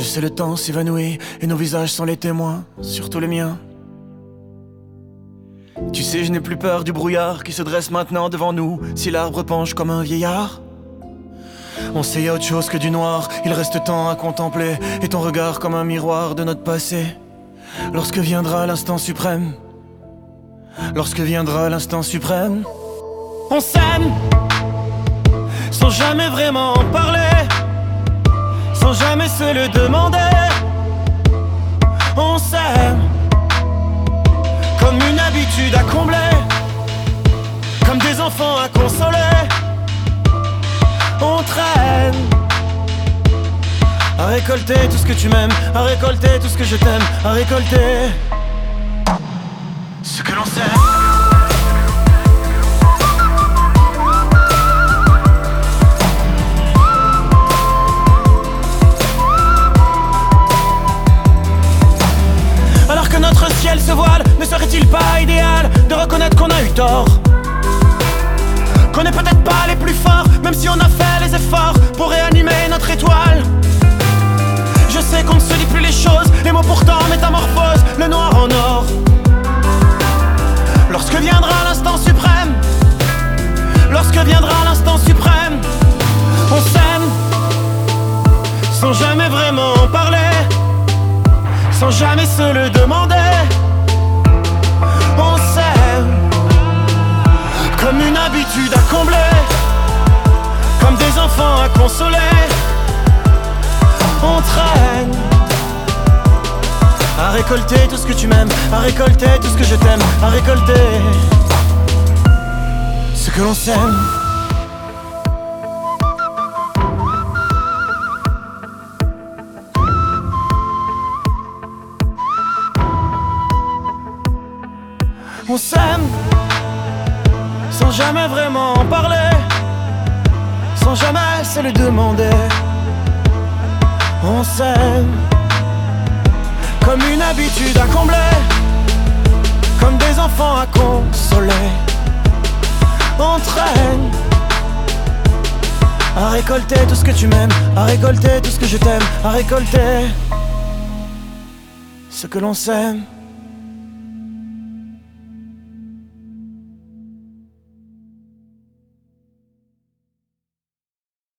sais le temps s'évanouit et nos visages sont les témoins, surtout les miens. Tu sais, je n'ai plus peur du brouillard qui se dresse maintenant devant nous. Si l'arbre penche comme un vieillard, on sait y a autre chose que du noir. Il reste tant à contempler et ton regard comme un miroir de notre passé. Lorsque viendra l'instant suprême, lorsque viendra l'instant suprême, on s'aime sans jamais vraiment en parler, sans jamais se le demander. On s'aime comme une habitude à combler, comme des enfants à consoler. On traîne à récolter tout ce que tu m'aimes, à récolter tout ce que je t'aime, à récolter ce que l'on sait. Alors que notre ciel se voile, ne serait-il pas idéal de reconnaître qu'on a eu tort, qu'on n'est peut-être pas les plus forts, même si on a fait les efforts pour réanimer notre étoile. Je sais qu'on ne se dit plus les choses, les mots pourtant métamorphosent le noir en or. Lorsque viendra l'instant suprême, lorsque viendra l'instant suprême, on s'aime sans jamais vraiment en parler, sans jamais se le demander. On s'aime comme une habitude à combler, comme des enfants à consoler. On traîne à récolter tout ce que tu m'aimes, à récolter tout ce que je t'aime, à récolter ce que l'on s'aime. On s'aime sans jamais vraiment en parler, sans jamais se le demander. On s'aime comme une habitude à combler, comme des enfants à consoler. On traîne à récolter tout ce que tu m'aimes, à récolter tout ce que je t'aime, à récolter ce que l'on s'aime.